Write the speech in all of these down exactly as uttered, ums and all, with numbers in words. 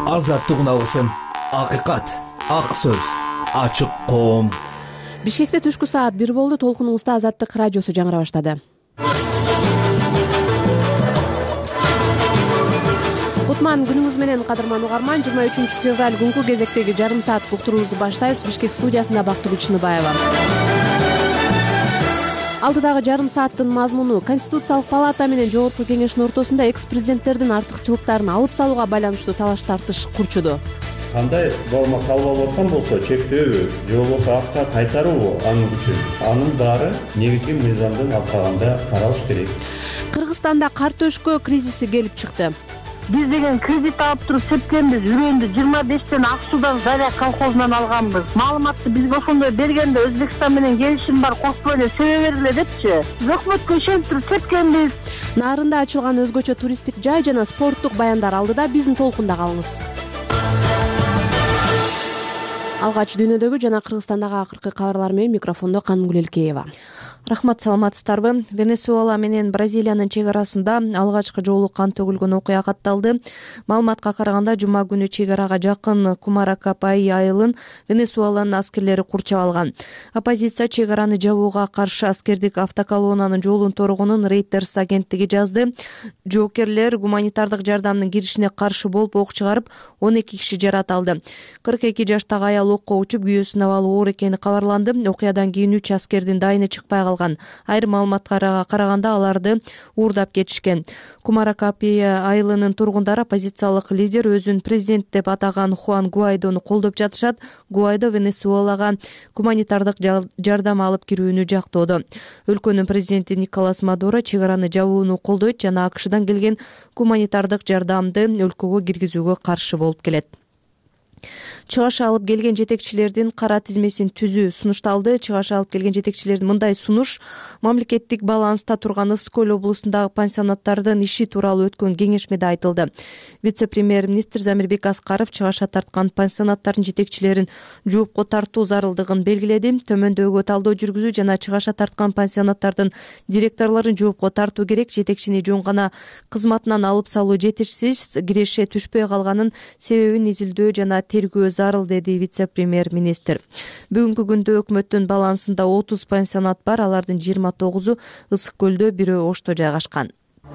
азаттык алсын, акыйкат, ак сөз, ачык коом. Бишкекте түшкү саат бир болду. Толкунуңузда Азаттык радиосу жаңыра баштады. Кутман күнүңүз менен, кадырман угарман. жыйырма үчүнчү февраль күнкү кезектеги жарым саат уктуруубузду баштайбыз. Бишкек студиясында Бактыгүл Чыныбаева. Алдыдагы жарым сааттын мазмуну: Конституциялык палата менен Жогорку Кеңештин ортосунда экс-президенттердин артыкчылыктарын алып салууга байланыштуу талаш тартыш курчуду. Кандай норма кабыл алып аткан болсо, чектөөнү же болбосо акча кайтаруубу анын үчүн, анын баары негизги мыйзамдын алкагында каралыш керек. Кыргызстанда кар төшкө кризиси келип чыкты. Биз деген кредит алып туруп сепкенбиз. Үрөндү жыйырма бештен ак суудан Заря колхозунан алганбыз. Маалыматты бизге ошондой бергенде Өзбекстан менен келишим бар, кошпой эле себе бергиле депчи. Өкмөткө ишенип туруп сепкенбиз. Нарында ачылган өзгөчө туристтик жай жана спорттук баяндар алдыда. Биздин толкунда калыңыз. Алгач дүйнөдөгү жана Кыргызстандагы акыркы кабарлар менен микрофондо Канымгүл Элкеева. Рахмат, саламатсыздарбы? Венесуэла менен Бразилиянын чек арасында алгачкы жолу кан төгүлгөн окуя катталды. Маалыматка караганда, жума күнү чек арага жакын Кумаракапай айылын Венесуэланын аскерлери курчап алган. Оппозиция чек араны жабууга каршы аскердик автоколоннанын жолун торгонун Reuters агенттиги жазды. Жоокерлер гуманитардык жардамдын киришине каршы болуп ок чыгарып, он эки киши жараталды. кырк эки жаштагы аял окко учуп, күйөөсүнүн абалы оор экени кабарланды. Окуядан кийин үч аскердин дайыны чыкпай калган. Айрым маалыматтарга караганда аларды уурдап кетишкен. Кумаракапи айылынын тургундары оппозициялык лидер өзүн президент деп атаган Хуан Гуайдону колдоп жатышат. Гуайдо Венесуэлага гуманитардык жардам алып кирүүнү жактоодо. Өлкөнүн президенти Николас Мадуро чек араны жабууну колдойт жана АКШдан келген гуманитардык жардамды өлкөгө киргизүүгө каршы болуп келет. Чыгаш алып келген жетекчилердин кара тизмесин түзүү сунушталды. Чыгаш алып келген жетекчилердин мындай сунуш мамлекеттик баланста турган Ысык көл облусундагы пансионаттардын иши тууралуу өткөн кеңешмеде айтылды. Вице-премьер-министр Замирбек Аскаров чыгаша тарткан пансионаттардын жетекчилерин жоопко тартуу зарылдыгын белгиледи. Төмөндөгү талдоо жүргүзүү жана чыгаша тарткан пансионаттардын директорлорун жоопко тартуу керек. Жетекчини жөн гана кызматынан алып салуу жетишсиз, киреше түшпөй калганын себебин изилдөө жана тергөө зарыл, деди вице-премьер-министр. Бүгүнкү күндө өкмөттүн балансында отуз пансионат бар, алардын жыйырма тогузу Ысык көлдө, бирөө Ошто жайгашкан.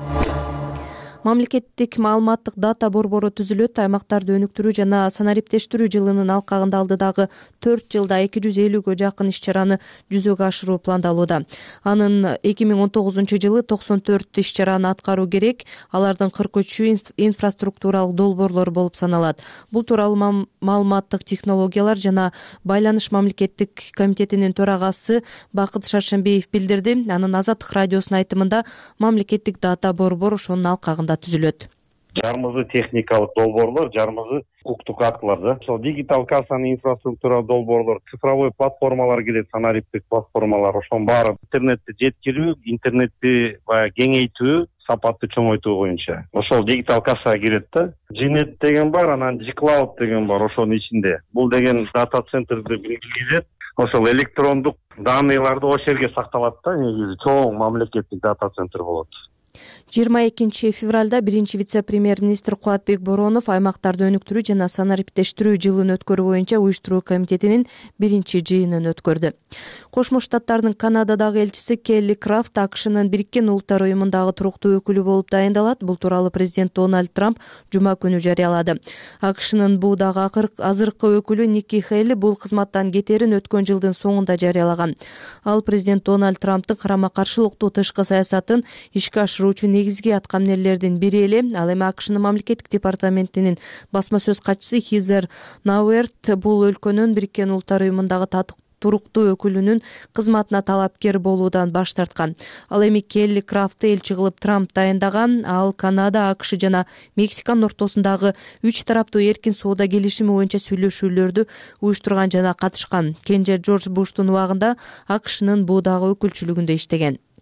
Мамлекеттик маалыматтык дата борбору түзүлөт. Аймактарды өнүктүрүү жана санариптештирүү жылынын алкагында алдыдагы төрт жылда эки жүз элүүгө жакын иш-чараны жүзөгө ашыруу пландалууда. Анын эки миң он тогузунчу жылы токсон төрт иш-чараны аткаруу керек. Алардын кырк үчү инфраструктуралык долбоорлор болуп саналат. Бул тууралуу маалыматтык технологиялар жана байланыш мамлекеттик комитетинин төрагасы Бакыт Шаршембиев билдирди. Анын Азаттык радиосунун айтымында мамлекеттик дата борбор ошонун алкагында түзүлөт. Жарымызы техникалык долбоорлор, жарымызы укуктук актылар да. Ошол дигитал кассанын инфраструктура долбоорлор, цифровой платформалар келет, санариптик платформалар, ошонун баары интернетти жеткирүү, интернетти баягы кеңейтүү, сапатты чоңойтуу боюнча. Ошол дигитал кассага кирет да. Джинет деген бар, анан G-Cloud деген бар ошонун ичинде. Бул деген дата центрди белгилейт. Ошол электрондук данныйларды ошол жерге сакталат да, негизи чоң мамлекеттик дата центр болот. жыйырма экинчи февралда биринчи вице-премьер-министр Кубатбек Боронов аймактарды өнүктүрүү жана санариптештирүү жылын өткөрүү боюнча уюштуруу комитетинин биринчи жыйынын өткөрдү. Кошмо Штаттардын Канададагы элчиси Келли Крафт АКШнын Бириккен Улуттар уюмундагы туруктуу өкүлү болуп дайындалат. Бул тууралуу президент Дональд Трамп жума күнү жарыялады. АКШнын буудагы азыркы өкүлү Ники Хейли бул кызматтан кетерин өткөн жылдын соңунда жарыялаган. Ал президент Дональд Трамптын карама-каршылыктуу тышкы саясатын ишке ашыруу үчүн негизги аткан эмнелердин бири эле. Ал эми АКШнын мамлекеттик департаментинин басма сөз катчысы Хизер Науэрт бул өлкөнүн Бириккен Улуттар уюмундагы туруктуу өкүлүнүн кызматына талапкер болуудан баш тарткан. Ал эми Келли Крафтты элчи кылып Трамп дайындаган. Ал Канада, АКШ жана Мексиканын ортосундагы үч тараптуу эркин соода келишими боюнча сүйлөшүүлөрдү уюштурган жана катышкан. Кенже Джордж Буштун убагында АКШнын буудагы өкүлчүлүгүндө иштеген.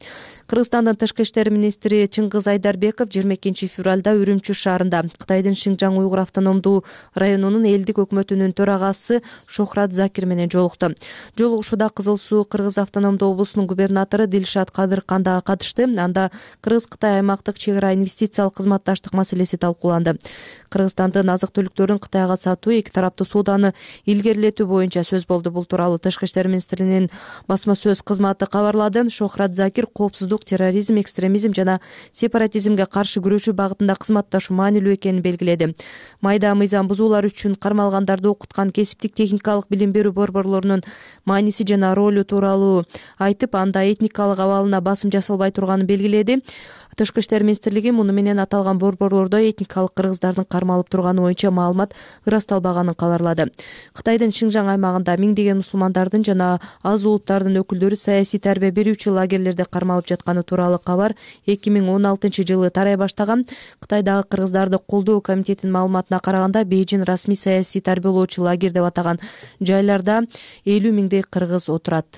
Кыргызстандын тышкы иштер министри Чыңгыз Айдарбеков жыйырма экинчи февралда Үрүмчү шаарында Кытайдын Шинжаң уйгур автономдуу районунун элдик өкмөтүнүн төрагасы Шохрат Закир менен жолукту. Жолугушууда Кызыл Суу Кыргыз автономдуу облусунун губернатору Дилшат Кадыркан дагы катышты. Анда Кыргыз-Кытай аймактык чек-ара инвестициялык кызматташтык маселеси талкууланды. Кыргызстандын азык-түлүктөрүн Кытайга сатуу, эки тараптуу сооданы илгерилетүү боюнча сөз болду. Бул тууралуу Тышкы иштер министринин басма сөз кызматы кабарлады. Шохрат Закир коопсуздук, терроризм, экстремизм жана сепаратизмге каршы күрөшүү багытында кызматташуу маанилүү экенин белгиледи. Майда мыйзам бузуулар үчүн кармалгандарды окуткан кесиптик техникалык билим берүү борборлорунун мааниси жана ролу тууралуу айтып, анда этникалык абалына басым жасалбай турганын белгиледи. Тышкы иштер министрлиги муну менен аталган борборлордо этникалык кыргыздардын кармалып турганы боюнча маалымат ырасталбаганын кабарлады. Кытайдын Шинжаң аймагында миңдеген мусулмандардын жана аз улуттардын өкүлдөрү саясий тарбия берүүчү лагерлерде кармалып жатканы тууралуу кабар эки миң он алтынчы жылы тарай баштаган. Кытайдагы кыргыздарды колдоо комитетинин маалыматына караганда, Бейжин расмий саясий тарбиялоочу лагерь деп атаган жайларда элүү миңдей кыргыз отурат.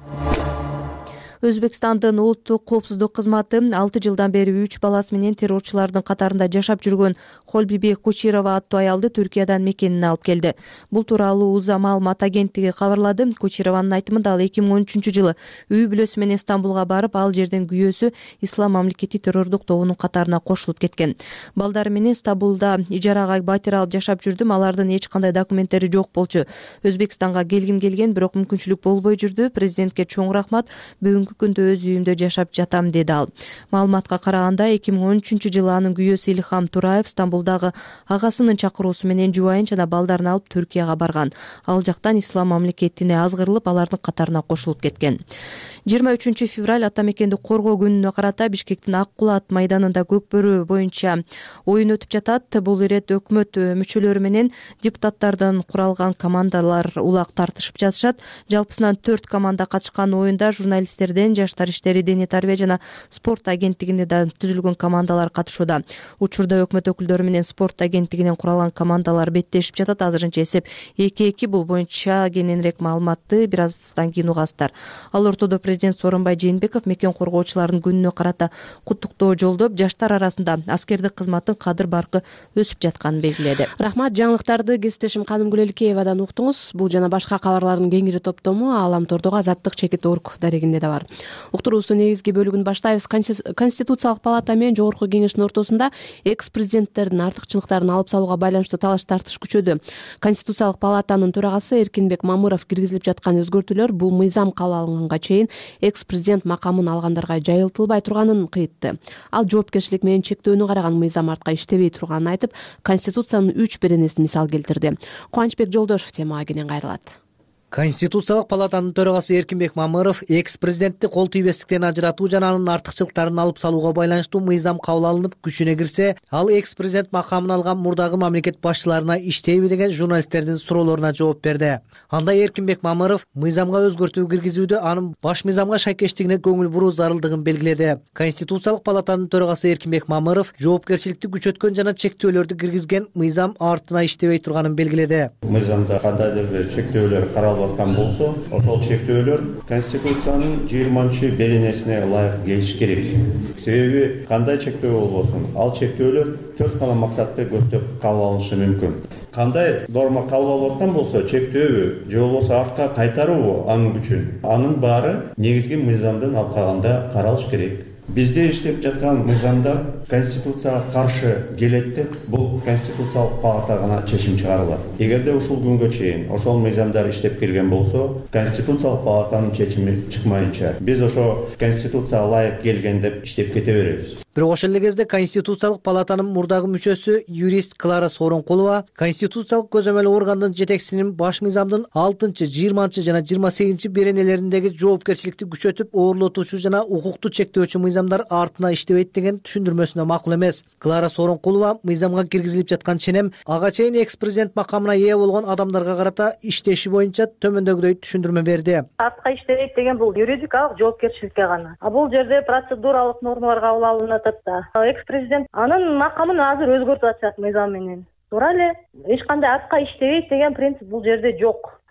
Өзбекстандын улуттук коопсуздук кызматы алты жылдан бери үч баласы менен террорчулардын катарында жашап жүргөн Холбиби Кучирова аттуу аялды Түркиядан мекенине алып келди. Бул тууралуу УЗА маалымат агенттиги кабарлады. Кучированын айтымында ал эки миң он үчүнчү жылы үй бүлөсү менен Стамбулга барып, ал жерден күйөөсү Ислам мамлекети террордук тобунун катарына кошулуп кеткен. Балдары менен Стамбулда ижарага батир алып жашап жүрдүм. Алардын эч кандай документтери жок болчу. Өзбекстанга келгим келген, бирок мүмкүнчүлүк болбой жүрдү. Президентке чоң рахмат. Бүгүнкү күндө өз үйүмдө жашап жатам, деди ал. Маалыматка караганда, эки миң он үчүнчү жылы анын күйөөсү Илхам Тураев Стамбулдагы агасынын чакыруусу менен жубайын жана балдарын алып Түркияга барган. Ал жактан Ислам мамлекетине азгырылып, алардын катарына кошулуп кеткен. жыйырма үчүнчү февраль ата мекенди коргоо күнүнө карата Бишкектин Ак Кулат майданында Көкбөрү боюнча оюн өтүп жатат. Бул ирет өкмөт мүчөлөрү менен депутаттардан куралган командалар улак тартышып жатышат. Жалпысынан төрт команда катышкан оюнда журналисттерден, Жаштар иштери, дене тарбия жана спорт агенттигинде да түзүлгөн командалар катышууда. Учурда өкмөт өкүлдөрү менен спорт агенттигинен куралган командалар беттешип жатат. Азырынча эсеп эки эки. Бул боюнча кененирээк маалыматты бир аздан кийин угасыздар. Ал ортодо Президент Сооронбай Жээнбеков мекен коргоочулардын күнүнө карата куттуктоо жолдоп, жаштар арасында аскердик кызматтын кадыр баркы өсүп жатканын белгиледи. Рахмат. Жаңылыктарды кесиптешим Каным Гүлөлкеевадан уктуңуз. Бул жана башка кабарлардын кеңири топтому Аламтордогу Азаттык чекит орг дарегинде да бар. Уктуруубуздун негизги бөлүгүн баштайбыз. Конституциялык палата менен Жогорку Кеңештин ортосунда экс-президенттердин артыкчылыктарын алып салууга байланыштуу талаш тартыш күчөдү. Конституциялык палатанын төрагасы Эркинбек Мамыров киргизилип жаткан өзгөртүүлөр бул мыйзам кабыл алынганга чейин экс-президент макамын алгандарга жайылтылбай турганын кыйтты. Ал жоопкерчилик менен чектөөнү караган мыйзам артка иштебей турганын айтып, Конституциянын үч беренесин мисал келтирди. Кубанычбек Жолдошев темага кенен кайрылат. Конституциялык палатанын төрагасы Эркинбек Мамыров экс-президентти кол тийбестиктен ажыратуу жана анын артыкчылыктарын алып салууга байланыштуу мыйзам кабыл алынып күчүнө кирсе, ал экс-президент макамын алган мурдагы мамлекет башчыларына иштейби деген журналисттердин суроолоруна жооп берди. Анда Эркинбек Мамыров мыйзамга өзгөртүү киргизүүдө анын баш мыйзамга шайкештигине көңүл буруу зарылдыгын белгиледи. Конституциялык палатанын төрагасы Эркинбек Мамыров жоопкерчиликти күчөткөн жана чектөөлөрдү киргизген мыйзам артына иштебей турганын белгиледи. Мыйзамда кандайдыр бир чектөөлөр каралып аткан болсо, ошол чектөөлөр Конституциянын жыйырманчы беренесине ылайык келиш керек. Себеби кандай чектөө болбосун, ал чектөөлөр төрт гана максатты көздөп кабыл алынышы мүмкүн. Кандай норма кабыл алып аткан болсо, чектөөнү же болбосо артка кайтаруубу анын күчүн, анын баары негизги мыйзамдын алкагында каралыш керек. Бизде иштеп жаткан мыйзамда Конституцияга каршы келет деп, бул Конституциялык палата гана чечим чыгарылат. Эгерде ушул күнгө чейин ошол мыйзамдар иштеп келген болсо, Конституциялык палатанын чечими чыкмайынча биз ошо Конституцияга ылайык келген деп иштеп кете беребиз. Бирок ошол эле кезде Конституциялык палатанын мурдагы мүчөсү юрист Клара Сооронкулова Конституциялык көзөмөл органдын жетекчисинин баш мыйзамдын алтынчы, жыйырманчы жана жыйырма сегизинчи беренелериндеги жоопкерчиликти күчөтүп, оорлотуучу жана укукту чектөөчү мыйзамдар артына иштебейт деген түшүндүрмөсүнө макул эмес. Клара Сооронкулова мыйзамга киргизилип жаткан ченем ага чейин экс-президент макамына ээ болгон адамдарга карата иштеши боюнча төмөндөгүдөй түшүндүрмө берди. Артка иштебейт деген бул юридикалык жоопкерчиликке гана. А бул жерде процедуралык нормалар кабыл алынат. Экс-президент анын макамын азыр өзгөртүп атышат мыйзам менен. Туура эле, эч кандай артка иштебейт деген принцип бул жерде жок.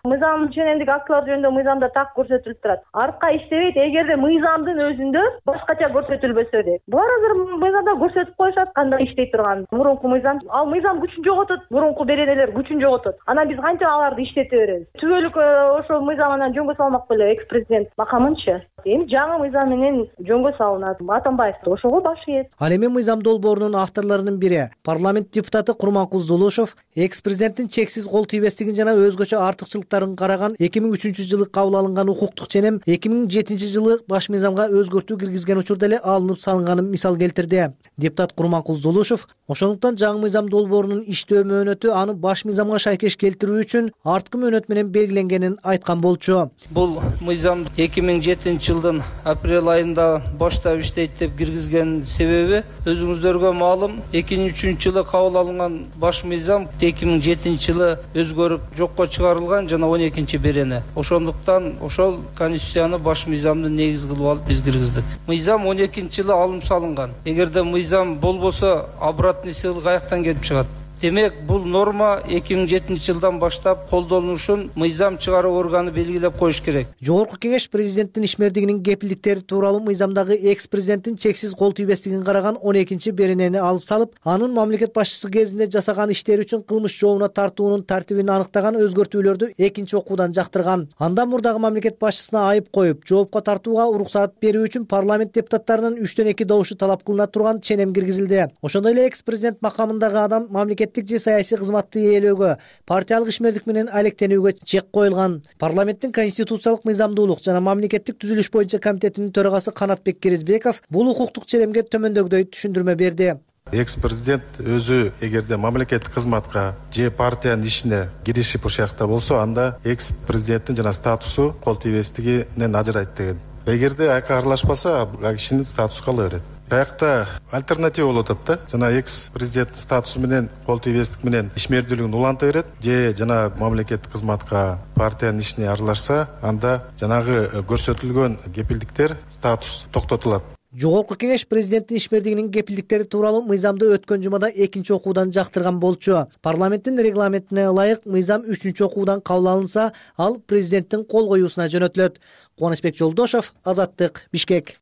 мыйзам ченемдик актылар жөнүндө мыйзамда так көрсөтүлүп турат. Артка иштебейт эгерде мыйзамдын өзүндө башкача көрсөтүлбөсө деп. Булар азыр мыйзамда көрсөтүп коюшат кандай иштей турган. Мурунку мыйзам, ал мыйзам күчүн жоготот, мурунку беренелер күчүн жоготот. Анан биз канча аларды иштете беребиз. Түбөлүк ошо мыйзам анан жөнгө салмак беле экс-президент макамынчы. Эми жаңы мыйзам менен жөнгө салынат. Атамбаевди ошого баш ийет. Ал эми мыйзам долбоорунун авторлорунун бири, парламент депутаты Курманкул Зулушев, экс-президенттин чексиз кол тийбестигин жана өзгөчө артыкчылыктарын караган эки миң үчүнчү жылы кабыл алынган укуктук ченем эки миң жетинчи жылы баш мыйзамга өзгөртүү киргизген учурда эле алынып салынганын мисал келтирди. Депутат Курманкул Зулушев ошондуктан жаңы мыйзам долбоорунун иштөө мөөнөтү аны баш мыйзамга шайкеш келтирүү үчүн арткы мөөнөт менен белгиленгенин айткан болчу. Бул мыйзам эки миң жетинчи жылдын апрель айында баштап иштейт деп киргизген себеби өзүңүздөргө маалым, эки миң үчүнчү жылы кабыл алынган баш мыйзам эки миң жетинчи жылы өзгөрүп жокко чыгарылган жана он экинчи берене. Ошондуктан ошол конституцияны баш мыйзамды негиз кылып алып биз киргиздик. Мыйзам он экинчи жылы алынып салынган. Эгерде мыйзам болбосо обратный сыйыл каяктан келип чыгат? Демек, бул норма эки миң жетинчи жылдан баштап колдонулушун мыйзам чыгаруу органы белгилеп коюш керек. Жогорку кеңеш президенттин ишмердигинин кепилдиктери тууралуу мыйзамдагы экс-президенттин чексиз кол тийбестигин караган он экинчи беренени алып салып, анын мамлекет башчысы кезинде жасаган иштери үчүн кылмыш жообуна тартуунун тартибин аныктаган өзгөртүүлөрдү экинчи окуудан жактырган. Анда мурдагы мамлекет башчысына айып коюп, жоопко тартууга уруксат берүү үчүн парламент депутаттарынын үчтөн эки добушу талап кылына турган ченем киргизилди. Ошондой эле экс-президент макамындагы адам мамлекет же саясий кызматты ээлөөгө, партиялык ишмердик менен алектенүүгө чек коюлган. Парламенттин конституциялык мыйзамдуулук жана мамлекеттик түзүлүш боюнча комитетинин төрагасы Канатбек Керизбеков бул укуктук черемге төмөндөгүдөй түшүндүрмө берди. Экс-президент өзү эгерде мамлекеттик кызматка же партиянын ишине киришип ошол жакта болсо, анда экс-президенттин жана статусу кол тийбестигинен ажырайт деген. Эгерде аяка аралашпаса, ал кишинин статусу кала берет. Аякта альтернатива болот да. Жана экс-президенттин статусу менен кол тийбестик менен ишмердүүлүгүн уланта берет, же жана мамлекеттик кызматка партиянын ишине аралашса, анда жанагы көрсөтүлгөн кепилдиктер, статус токтотулат. Жогорку кеңеш президенттин ишмердигинин кепилдиктери тууралуу мыйзамды өткөн жумада экинчи окуудан жактырган болчу. Парламенттин регламентине ылайык мыйзам үчүнчү окуудан кабыл алынса, ал президенттин кол коюусуна жөнөтүлөт. Кубанычбек Жолдошов, Азаттык, Бишкек.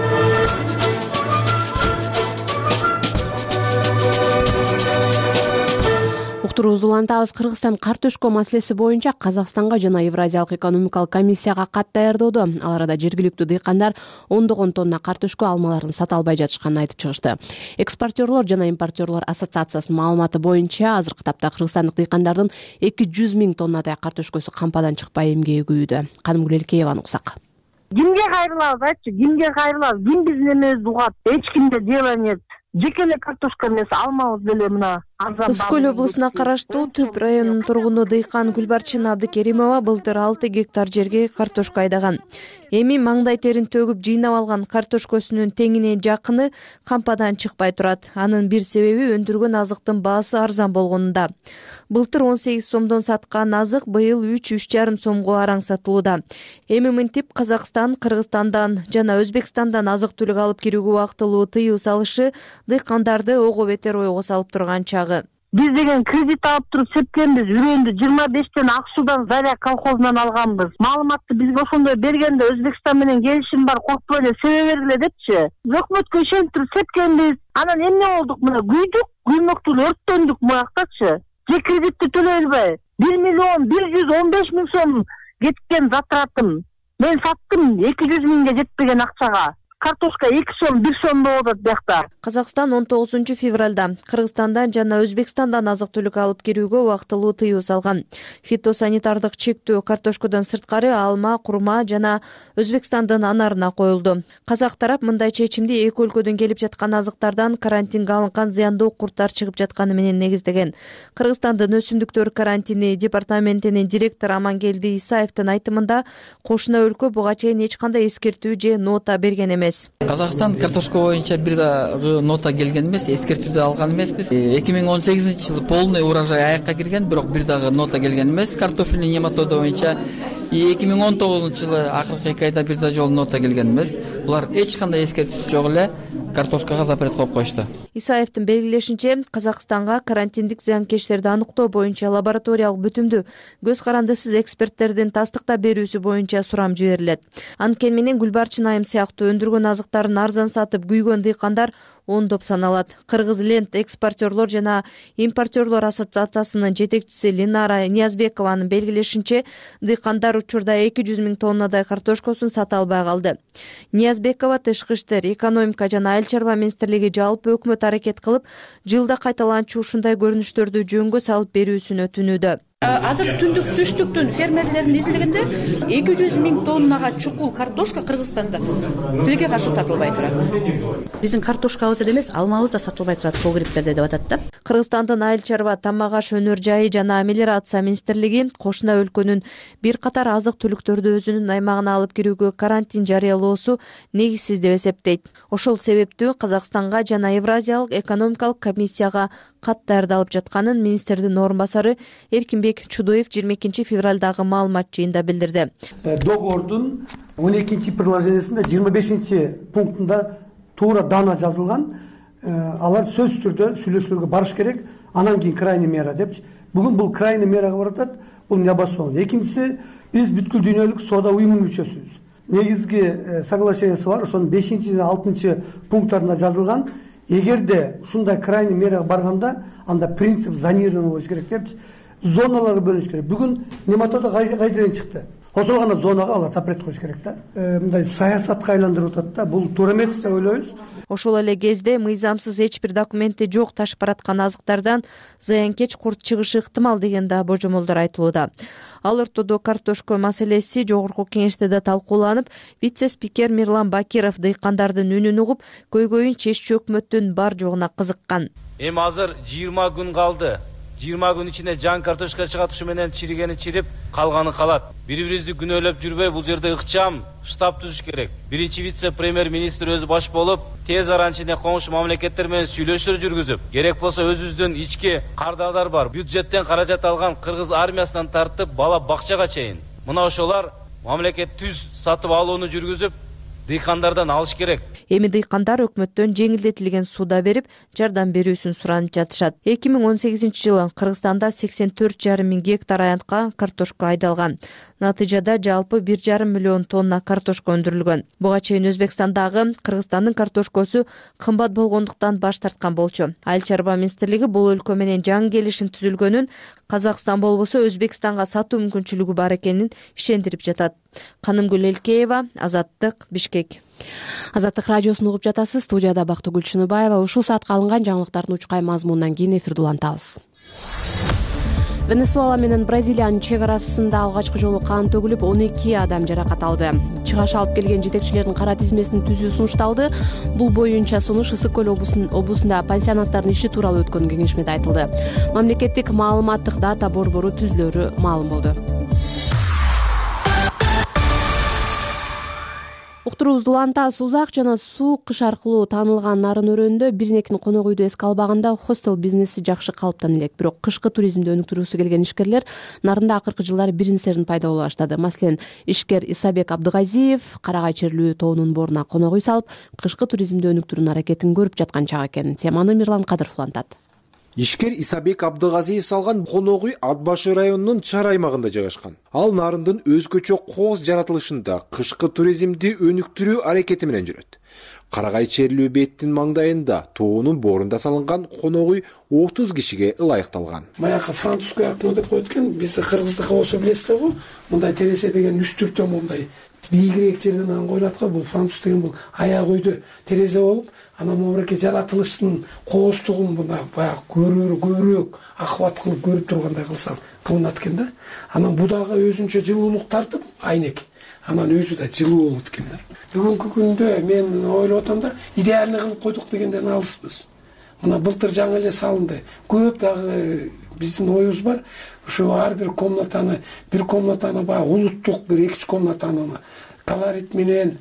Уктуруубузду улантабыз. Кыргызстан картөшкө маселеси боюнча Казакстанга жана Евразиялык экономикалык комиссияга кат даярдоодо. Ал арада жергиликтүү дыйкандар ондогон тонна картөшкө алмаларын сата албай жатышканын айтып чыгышты. Экспортерлор жана импортерлор ассоциациясынын маалыматы боюнча азыркы тапта кыргызстандык дыйкандардын эки жүз миң тоннадай картөшкөсү кампадан чыкпай эмгеге күйүүдө. Канымгүл Элкееваны уксак. Кимге кайрылабыз айтчы, кимге кайрылабыз? Ким биздин эмебизди угат? Эч кимде дела нет. Жеке эле картошка эмес, алмабыз деле мына Ысык көл облусуна караштуу Түп районунун тургуну дыйкан Гүлбарчын Абдыкеримова былтыр алты гектар жерге картошка айдаган. Эми маңдай терин төгүп жыйнап алган картошкосунун теңине жакыны кампадан чыкпай турат. Анын бир себеби өндүргөн азыктын баасы арзан болгонунда. Былтыр он сегиз сомдон саткан азык быйыл үч үч жарым сомго араң сатылууда. Эми мынтип Казакстан, Кыргызстандан жана Өзбекстандан азык-түлүк алып кирүүгө убактылуу тыюу салышы дыйкандарды ого бетер ойго салып турган чагы. Биз деген кредит алып туруп сепкенбиз, үрөндү жыйырма бештен Ак Судан Заря колхозунан алганбыз. Маалыматты бизге ошондой бергенде Өзбекстан менен келишим бар, коркпой эле себе бергиле депчи. Өкмөткө ишенип туруп сепкенбиз. Анан эмне болдук? Мына күйдүк, күймөктү өрттөндүк буякчы. Же кредитти төлөй албай. бир миллион бир жүз он беш миң сом кеткен затратым. Мен саттым эки жүз миңге жетпеген акчага. Картошка эки сом, бир сом болот биякта. Казакстан он тогузунчу февралда Кыргызстандан жана Өзбекстандан азык-түлүк алып кирүүгө убактылуу тыюу салган. Фитосанитардык чектөө картошкодон сырткары алма, курма жана Өзбекстандын анарына коюлду. Казак тарап мындай чечимди эки өлкөдөн келип жаткан азыктардан карантинге алынган зыяндуу курттар чыгып жатканы менен негиздеген. Кыргызстандын өсүмдүктөр карантини департаментинин директору Амангелди Исаевдин айтымында кошуна өлкө буга чейин эч кандай эскертүү же нота берген эмес. Казакстан картошка боюнча бир дагы нота келген эмес, эскертүүдө алган эмеспиз. эки миң он сегизинчи жылы полный урожай аякка кирген, бирок бир дагы нота келген эмес. Картофельный нематода боюнча эки миң он тогузунчу жылы акыркы эки айда бир да жолу нота келген эмес. Булар эч кандай эскертүүсү жок эле картошкага запрет коюп коюшту. Исаевдин белгилешинче, Казакстанга карантиндик зыянкечтерди аныктоо боюнча лабораториялык бүтүмдү көз карандысыз эксперттердин тастыктап берүүсү боюнча сурам жиберилет. Анткени менен Гүлбарчын айым сыяктуу өндүргөн азыктарын арзан сатып күйгөн дыйкандар ондоп саналат. Кыргыз Лент экспортерлор жана импортерлор ассоциациясынын жетекчиси Линара Ниязбекованын белгилешинче, дыйкандар учурда эки жүз миң тоннадай картошкосун сата албай калды. Ниязбекова тышкы иштер, экономика жана айыл чарба министрлиги жалпы өкмөт аракет кылып, жылда кайталанчу ушундай көрүнүштөрдү жөнгө салып берүүсүн өтүнүүдө. Азыр түндүк түштүктөн фермерлердин изилдегенде эки жүз миң тоннага чукул картошка Кыргызстанда тилге каршы сатылбай турат. Биздин картошкабыз эле эмес, алмабыз да сатылбай турат погребтерде деп атат да. Кыргызстандын айыл чарба, тамак аш өнөр жайы жана мелиорация министрлиги кошуна өлкөнүн бир катар азык түлүктөрдү өзүнүн аймагына алып кирүүгө карантин жарыялоосу негизсиз деп эсептейт. Ошол себептүү Казакстанга жана Евразиялык экономикалык комиссияга кат даярдалып жатканын министрдин орун басары Эркинбек Чудоев жыйырма экинчи февралдагы маалымат жыйында билдирди. Договордун он экинчи приложениясында жыйырма бешинчи пунктунда туура дана жазылган. Алар сөз түрдө сүйлөшүүлөргө барыш керек, анан кийин крайний мера депчи. Бүгүн бул крайний мерага баратат, бул не басылган. Экинчиси, биз бүткүл дүйнөлүк соода уюмунун мүчөсүбүз. Негизги соглашениясы бар, ошонун бешинчи жана алтынчы пункттарында жазылган. Эгерде ушундай крайний мерага барганда, анда принцип зонирования болуш керек депчи. Зоналарга бөлүш керек. Бүгүн нематода кайдан чыкты. Ошол гана зонага алар запрет коюш керек да. Мындай саясатка айландырып атат да. Бул туура эмес деп ойлойбуз. Ошол эле кезде мыйзамсыз эч бир документи жок ташып бараткан азыктардан зыянкеч курт чыгышы ыктымал деген да божомолдор айтылууда. Ал ортодо картошка маселеси жогорку кеңеште да талкууланып, вице-спикер Мирлан Бакиров дыйкандардын үнүн угуп, көйгөйүн чеччү өкмөттүн бар жогуна кызыккан. Эми азыр жыйырма күн калды. жыйырма күн ичинде жан картошка чыгат, ушу менен чиригени чирип, калганы калат. Бири-бирибизди күнөөлөп жүрбөй, бул жерде ыкчам штаб түзүш керек. Биринчи вице-премьер-министр өзү баш болуп, тез арада ичинде коңшу мамлекеттер менен сүйлөшүүлөр жүргүзүп, керек болсо өзүбүздүн ички кардарлар бар, бюджеттен каражат алган кыргыз армиясынан тартып, бала бакчага чейин. Мына ошолар мамлекет түз сатып алууну жүргүзүп, дыйкандардан алыш керек. Эми дыйкандар өкмөттөн жеңилдетилген сууда берип, жардам берүүсүн суранып жатышат. эки миң он сегизинчи жылы Кыргызстанда сексен төрт жарым миң гектар аянтка картошка айдалган. Натыйжада жалпы бир жарым миллион тонна картошка өндүрүлгөн. Буга чейин Өзбекстандагы Кыргызстандын картошкосу кымбат болгондуктан баш тарткан болчу. Айыл чарба министрлиги бул өлкө менен жаңы келишим түзүлгөнүн, Казакстан болбосо Өзбекстанга сатуу мүмкүнчүлүгү бар экенин ишендирип жатат. Канымгүл Элкеева, Азаттык, Бишкек. Азаттык радиосун угуп жатасыз. Студияда Бактыгүл Чыныбаева. Ушул саатка алынган жаңылыктардын учкай мазмунунан кийин эфирди улантабыз. Венесуэла менен Бразилиянын чек арасында алгачкы жолу кан төгүлүп, он эки адам жаракат алды. Чыгаш алып келген жетекчилердин кара тизмесин түзүү сунушталды. Бул боюнча сунуш Ысык көл облусунда пансионаттардын иши тууралуу өткөн кеңешмеде айтылды. Мамлекеттик маалыматтык дата борбору түзүлөрү маалым болду. Уктуруубузду улантабыз. Узак жана суук кыш аркылуу таанылган нарын өрөөндө бир-экин конок үйдү эске албаганда хостел бизнеси жакшы калыптан элек. Бирок кышкы туризмди өнүктүрүүсү келген ишкерлер нарында акыркы жылдары бирин-серин пайда боло баштады. Маселен, ишкер Исабек Абдыгазиев Карагай черлүү тоонун боруна конок үй салып, кышкы туризмди өнүктүрүүнүн аракетин көрүп жаткан чак экен. Теманы Мирлан Кадыров улантат. Ишкер Исабек Абдыгазиев салган конок үй Ат башы районунун Чар аймагында жайгашкан. Ал нарындын өзгөчө кооз жаратылышында кышкы туризмди өнүктүрүү аракети менен жүрөт. Карагай черлүү беттин маңдайында тоонун борунда салынган конок үй отуз кишиге ылайыкталган. Баягы французский окно деп коет экен, биз кыргыздыкы болсо билесиздер го, мындай терезе деген үстүртө мындай бийигирээк жерден аны коюлат го. Бул француз деген бул аяк үйдө терезе болуп, анан могураке жаратылыштын кооздугун мына баягы көрөөрү көбүрөөк акыбат кылып көрүп тургандай кылсаң кылынат экен да. Анан бу дагы өзүнчө жылуулук тартып, айнек. Анан өзү да жылуу болот экен да. Бүгүнкү күндө мен ойлоп атам да, идеальный кылып койдук дегенден алыспыз. Мына былтыр жаңы эле салынды. Көп дагы биздин оюбуз бар. Ушу ар бир комнатаны, бир комнатаны баягы улуттук бир экинчи комнатаны колорит менен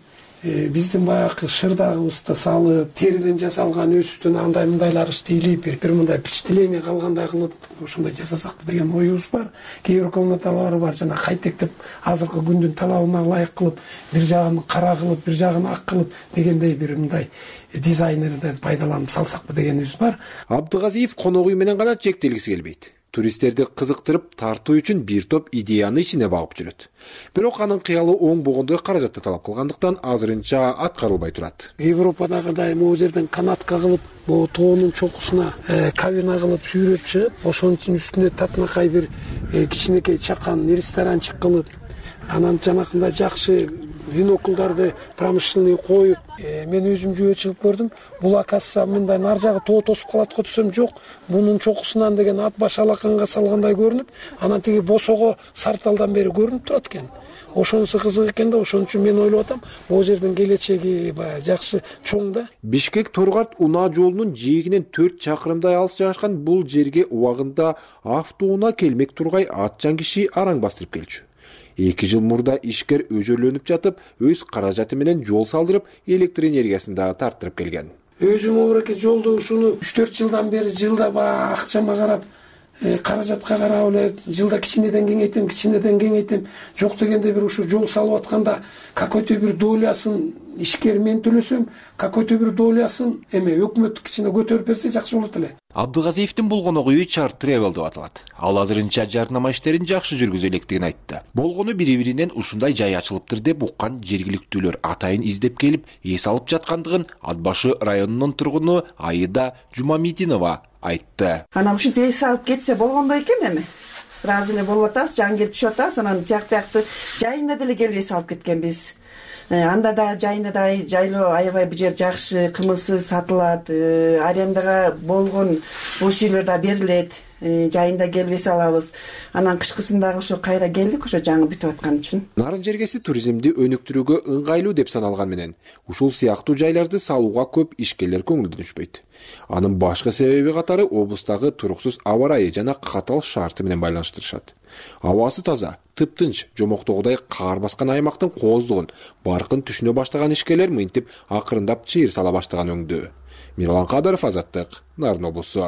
биздин баягы шырдагыбызды салып, териден жасалган өсүтүн андай мындайлар иштейлип, бир бир мындай впечатление калгандай кылып, ошондой жасасакпы деген оюбуз бар. Кээ бир комнаталар бар, жана кайтектеп азыркы күндүн талабына ылайык кылып, бир жагын кара кылып, бир жагын ак кылып дегендей бир мындай дизайнерден пайдаланып салсакпы дегенибиз бар. Абдыгазиев конок үй менен гана чектелгиси келбейт. Туристтерди кызыктырып тартуу үчүн бир топ идеяны ичине багып жүрөт. Бирок анын кыялы оң болгондой каражатты талап кылгандыктан азырынча аткарылбай турат. Европадагыдай могу жерден канатка кылып, могу тоонун чокусуна кабина кылып сүйрөп чыгып, ошонун үстүнө татынакай бир кичинекей чакан ресторанчык кылып, анан жанакындай жакшы винокулдарды промышленный коюп, мен өзүм жөө чыгып көрдүм. Бул акassa мындай нар жагы тоо тосуп калат го десем, жок. Мунун чокусунан деген ат баш алаканга салгандай көрүнүп, анан тиги босого сарталдан бери көрүнүп турат экен. Ошонусу кызык экен да, ошон үчүн мен ойлоп атам, могу жердин келечеги баягы жакшы чоң да. Бишкек-Торгарт унаа жолунун жээгинен төрт чакырымдай алыс жайгашкан бул жерге убагында автоунаа келмек тургай атчан киши араң бастырып келчү. Эки жыл мурда ишкер өзөрлөнүп жатып, өз каражаты менен жол салдырып, электр энергиясын дагы тарттырып келген. Өзүм обуреке жолду ушуну үч төрт жылдан бери жылда баягы акчама карап, каражатка карап эле жылда кичинеден кеңейтем, кичинеден кеңейтем. Жок дегенде бир ушу жол салып атканда какой-то бир долясын ишкер мен төлөсөм, какой-то бир долясын эме өкмөт кичине көтөрүп берсе жакшы болот эле. Абдыгазиевдин бул конок үйү Chart Travel деп аталат. Ал азырынча жарнама иштерин жакшы жүргүзө электигин айтты. Болгону бири-биринен ушундай жай ачылыптыр деп уккан жергиликтүүлөр атайын издеп келип, эс алып жаткандыгын Ат башы районунун тургуну Аида Жумамидинова айтты. Анан ушинтип эс алып кетсе болгондой экен эми. Ыраазы эле болуп атабыз, жан келип түшүп атабыз, анан жак биякты жайында деле келип эс алып кеткенбиз. Анда да жайында да жайлоо аябай бул жер жакшы, кымылсыз сатылат, арендага болгон бос үйлөр да берилет, жайында келип эс алабыз. Анан кышкысындагы ошо кайра келдик, ошо жаңы бүтүп аткан үчүн. Нарын жергеси туризмди өнүктүрүүгө ыңгайлуу деп саналган менен, ушул сыяктуу жайларды салууга көп ишкерлер көңүлдөн түшпөйт. Анын башкы себеби катары облустагы туруксуз аба ырайы жана катал шарты менен байланыштырышат. Абасы таза, тыптынч, жомоктогудай кар баскан аймактын кооздугун баркын түшүнө баштаган ишкерлер мынтип акырындап чыйыр сала баштаган өңдүү. Мирлан Кадыров, Азаттык, Нарын облусу.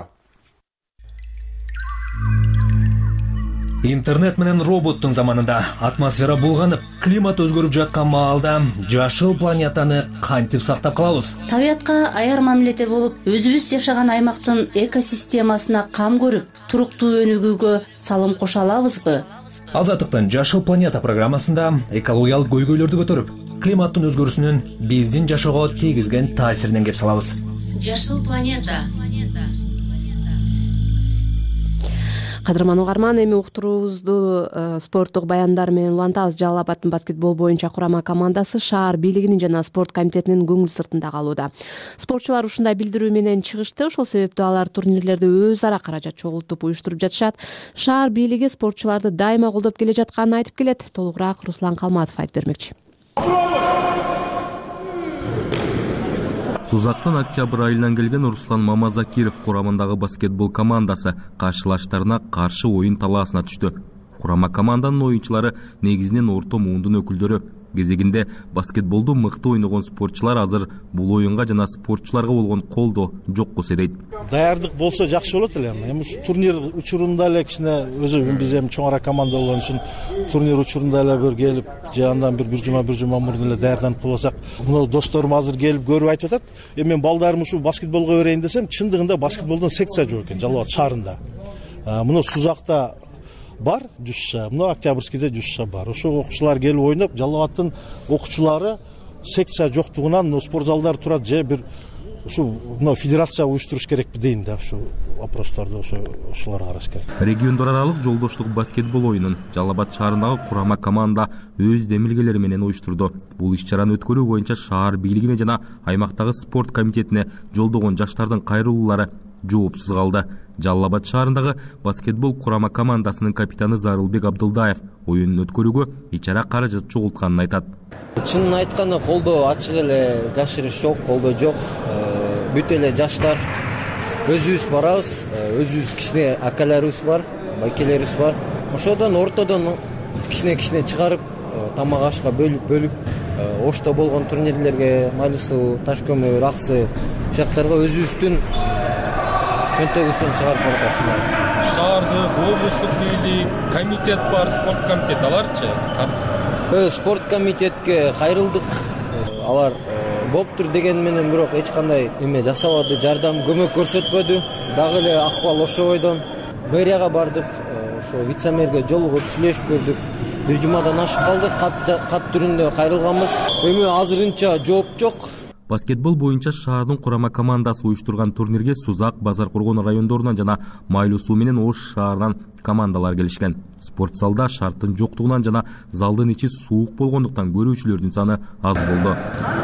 Интернет менен роботтун заманында атмосфера булганып, климат өзгөрүп жаткан маалда жашыл планетаны кантип сактап калабыз? Табиятка аяр мамиледе болуп, өзүбүз жашаган аймактын экосистемасына кам көрүп, туруктуу өнүгүүгө салым кошо алабызбы? Азаттыктын Жашыл планета программасында экологиялык көйгөйлөрдү көтөрүп, климаттын өзгөрүүсүнүн биздин жашоого тийгизген таасиринен кеп салабыз. Жашыл планета. Кадырман угарман, эми уктуруубузду спорттук баяндар менен улантабыз. Жалал Абадтын баскетбол боюнча курама командасы шаар бийлигинин жана спорт комитетинин көңүл сыртында калууда. Спортчулар ушундай билдирүү менен чыгышты. Ошол себептүү алар турнирлерди өз ара каражат чогултуп уюштуруп жатышат. Шаар бийлиги спортчуларды дайыма колдоп келе жатканын айтып келет. Толугураак Руслан Калматов айтып бермекчи. Сузактын октябрь айынан келген Руслан Мамазакиров курамындагы баскетбол командасы каршылаштарына каршы оюн талаасына түштү. Курама команданын оюнчулары негизинен орто муундун өкүлдөрү. Кезегинде баскетболду мыкты ойногон спортчулар азыр бул оюнга жана спортчуларга болгон колдоо жокко седейт. Даярдык болсо жакшы болот эле. Эми ушу турнир учурунда эле кичине өзү биз эми чоңураак команда болгон үчүн турнир учурунда эле бир келип, же андан бир бир жума бир жума мурдун эле даярданып калсак, мына досторум азыр келип көрүп айтып атат. Эми мен балдарым ушу баскетболго берейин десем, чындыгында баскетболдон секция жок экен Жалал Абад шаарында. Мына Сузакта бар жүзша, мына Октябрьскийде жүзша бар. Ошо окуучулар келип ойноп, Жалал Абадтын окуучулары секция жоктугунан спорт залдар турат, же бир ушу мына федерация уюштуруш керекпи дейм да, ушу вопросторду ошо ошолорго караш керек. Региондор аралык жолдоштук баскетбол оюнун Жалал Абад шаарындагы курама команда өз демилгелери менен уюштурду. Бул иш-чараны өткөрүү боюнча шаар бийлигине жана аймактагы спорт комитетине жолдогон жаштардын кайрылуулары жоопсуз калды. Жалал Абад шаарындагы баскетбол курама командасынын капитаны Зарылбек Абдылдаев оюнун өткөрүүгө ич-ара каражат чогултканын айтат. Чынын айтканда колдоо ачык эле, жашырыш жок, колдоо жок. Бүт эле жаштар өзүбүз барабыз, өзүбүз кичине акаларыбыз бар, байкелерибиз бар. Ошодон ортодон кичине-кичине чыгарып, тамак ашка бөлүп бөлүп Ошто болгон турнирлерге Майлуу суу, таш көмүр, аксы жактарга өзүбүздүн чөнтөгүбүздөн чыгарып баратабыз. Шаардык, облустук бийлик, комитет бар, спорт комитет, аларчы? Спорт комитетке кайрылдык. Алар болуптур деген менен бирок эч кандай эме жасабады, жардам, көмөк көрсөтпөдү. Дагы эле акыбал ошо бойдон мэрияга бардык, ошо вице-мэрге жолугуп сүйлөшүп көрдүк. Бир жумадан ашып калдык, кат түрүндө кайрылганбыз. Эми азырынча жооп жок. Баскетбол боюнча шаардын курама командасы уюштурган турнирге Сузак, Базар Кургон райондорунан жана Майлуу суу менен Ош шаарынан командалар келишкен. Спорт залда шарттын жоктугунан жана залдын ичи суук болгондуктан көрүүчүлөрдүн саны аз болду.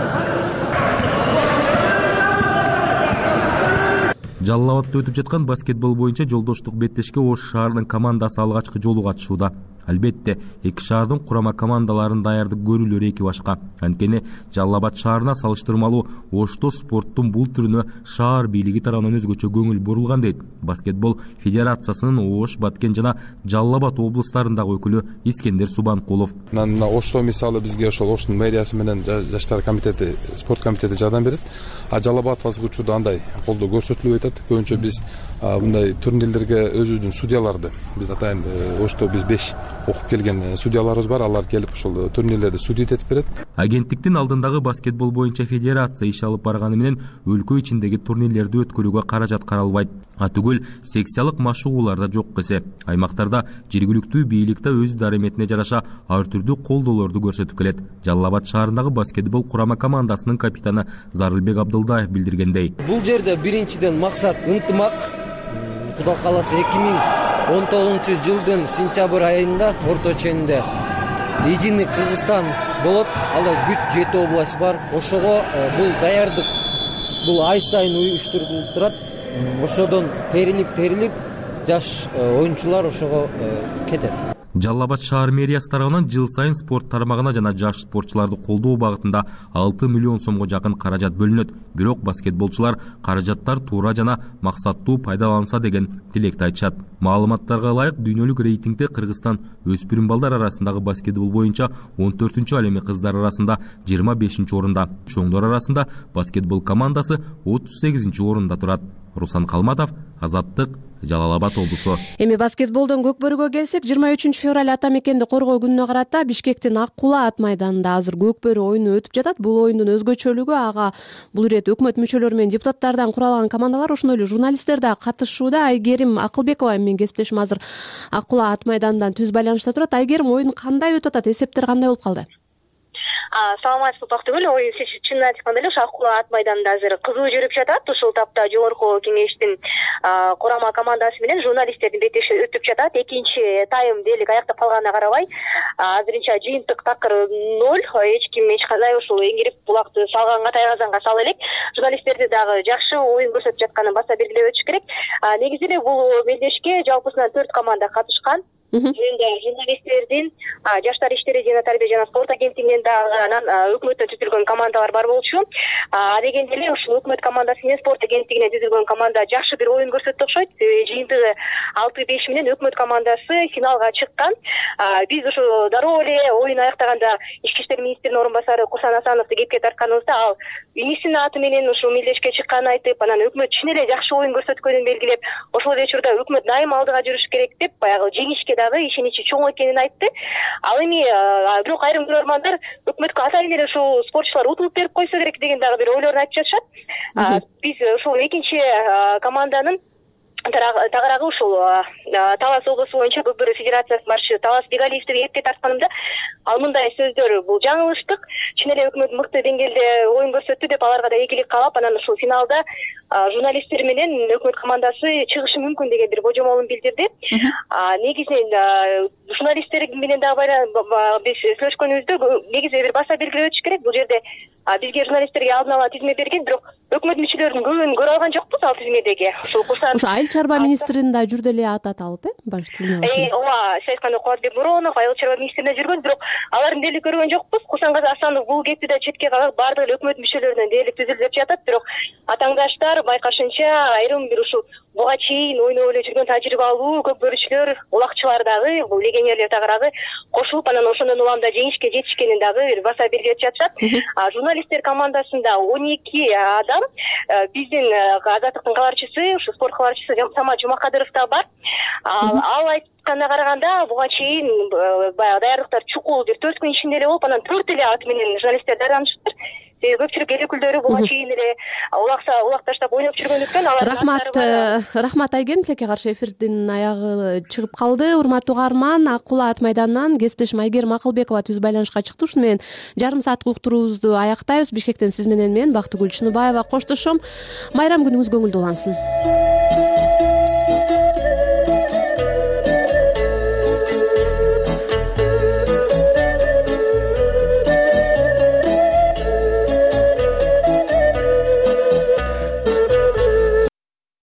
Жалал Абадта өтүп жаткан баскетбол боюнча жолдоштук беттешке Ош шаарынын командасы алгачкы жолу катышууда. Албетте, эки шаардын курама командаларын даярдык көрүүлөрү эки башка. Анткени Жалал Абад шаарына салыштырмалуу Ошто спорттун бул түрүнө шаар бийлиги тарабынан өзгөчө көңүл бурулган дейт Баскетбол федерациясынын Ош, Баткен жана Жалал Абад облустарындагы өкүлү Искендер Субанкулов. Мына Ошто мисалы бизге ошол Оштун мэриясы менен жаштар комитети, спорт комитети жардам берет. А Жалал Абад азыркы учурда андай колдоо көрсөтүлүп атат. Көбүнчө биз мындай турнирлерге өзүбүздүн судьяларды, биз атайын Ошто биз беш окуп келген судьяларыбыз бар, алар келип ошол турнирлерди судить этип берет. Агенттиктин алдындагы баскетбол боюнча федерация иш алып барганы менен өлкө ичиндеги турнирлерди өткөрүүгө каражат каралбайт. Атүгүл секциялык машыгууларда жок эсе. Аймактарда жергиликтүү бийликте өз дареметине жараша ар түрдүү колдоолорду көрсөтүп келет. Жалал Абад шаарындагы баскетбол курама командасынын капитаны Зарылбек Абдылдаев билдиргендей. Бул жерде биринчиден максат ынтымак. Кудай кааласа эки миң он тогузунчу жылдын сентябрь айында орто ченинде Единый Кыргызстан болот. Ал бүт жети область бар. Ошого бул даярдык бул ай сайын уюштурулуп турат. Ошодон терилип терилип жаш оюнчулар ошого кетет. Жалал Абад шаар мэриясы тарабынан жыл сайын спорт тармагына жана жаш спортчуларды колдоо багытында алты миллион сомго жакын каражат бөлүнөт. Бирок баскетболчулар каражаттар туура жана максаттуу пайдаланса деген тилекти айтышат. Маалыматтарга ылайык, дүйнөлүк рейтингде Кыргызстан өспүрүм балдар арасындагы баскетбол боюнча он төртүнчү, ал эми кыздар арасында жыйырма бешинчи орунда. Чоңдор арасында баскетбол командасы отуз сегизинчи орунда турат. Руслан Калматов, Азаттык, Жалал Абад облусу. Эми баскетболдон Көкбөрүгө келсек, жыйырма үчүнчү февраль ата мекенди коргоо күнүнө карата Бишкектин Ак Кула ат майданында азыр Көкбөрү оюну өтүп жатат. Бул оюндун өзгөчөлүгү ага бул ирет өкмөт мүчөлөрү менен депутаттардан куралган командалар, ошондой эле журналисттер да катышууда. Айгерим Акылбекова менин кесиптешим азыр Ак Кула ат майданынан түз байланышта турат. Айгерим, оюн кандай өтүп атат? Эсептер кандай болуп калды? Саламатсызбы, Бактыгүл. Оюн сиз чынын айтканда эле Ак Кула ат майданында азыр кызуу жүрүп жатат. Ушул тапта жогорку кеңештин курама командасы менен журналисттердин беттеши өтүп жатат. Экинчи тайм дээрлик аяктап калганына карабай, азырынча жыйынтык такыр ноль. Эч ким эч кандай ушул эңирип булакты салганга, тайгазанга сала элек. Журналисттерди дагы жакшы оюн көрсөтүп жатканын баса белгилеп өтүш керек. Негизи эле бул белдешке жалпысынан төрт команда катышкан. Жөнүндө журналисттердин, жаштар иштери жана тарбия жана спорт агенттигинен дагы анан өкмөттөн түзүлгөн командалар бар болчу. Дегенде эле ушул өкмөт командасы менен спорт агенттигинен түзүлгөн команда жакшы бир оюн көрсөттү окшойт. Жыйынтыгы алты беш менен өкмөт командасы финалга чыккан. Биз ушу дароо эле оюн аяктаганда ички иштер министринин орун басары Курсан Асановду кепке тартканыбызда ал инисинин аты менен ушул мелдешке чыкканын айтып, анан өкмөт чын эле жакшы оюн көрсөткөнүн белгилеп, ошол эле учурда өкмөт дайыма алдыга жүрүш керек деп, баягы жеңишке дагы ишеничи чоң экенин айтты. Ал эми бирок айрым көрөрмандар өкмөткө атайын эле ушул спортчулар утулуп берип койсо керек деген дагы бир ойлорун айтып жатышат. Биз ушул экинчи команданын тагыраагы ушул Талас облусу боюнча Көкбөрү федерациясынын башчысы Талас Бегалиевди эпке тартканымда ал мындай сөздөр: бул жаңылыштык, чын эле өкмөт мыкты деңгээлде оюн көрсөттү деп аларга да ийгилик каалап, анан ушул финалда журналисттер менен өкмөт командасы чыгышы мүмкүн деген бир божомолун билдирди. Негизинен журналисттер менен дагы биз сүйлөшкөнүбүздө негизи бир баса белгилеп өтүш керек. Бул жерде бизге журналисттерге алдын ала тизме берген, бирок өкмөт мүчөлөрүнүн көбүн көрө алган жокпуз ал тизмедеги. Ушул Курсан Ошо Айыл чарба министрин да жүрдү эле атат алып, э? Баш тизме башында. Ооба, сиз айткандай Кубатбек Муронов Айыл чарба министрине жүргөн, бирок алардын дээрлик көргөн жокпуз. Курсан Асанов бул кепти да четке кагып, баардык эле өкмөт мүчөлөрүнөн дээрлик түзүлүп жатат, бирок атаңдаштар байкашынча айрым бир ушул буга чейин ойноп эле жүргөн тажрыйбалуу көкбөрүчүлөр, улакчылар дагы, бул легионерлер дагы кошулуп анан ошондон улам да жеңишке жетишкенин дагы баса бергилеп жатышат. Журналисттер командасында он эки адам, биздин Азаттыктын кабарчысы, ушу спорт кабарчысы Самат Жумакадыров да бар. Ал айтканына караганда буга чейин баягы даярдыктар чукул бир төрт күн ичинде эле болуп, анан төрт эле ат менен журналисттер даярданышыптыр. Көпчүлүк эл өкүлдөрү буга чейин эле улакса улак таштап ойноп жүргөндүктөн алар рахмат рахмат Айген. Тилекке каршы эфирдин аягы чыгып калды. Урматтуу каарман, Ак Кулаа ат майданынан кесиптешим Айгерим Акылбекова түз байланышка чыкты. Ушу менен жарым сааттык уктуруубузду аяктайбыз. Бишкектен сиз менен мен Бактыгүл Чыныбаева коштошом. Майрам күнүңүз көңүлдүү улансын.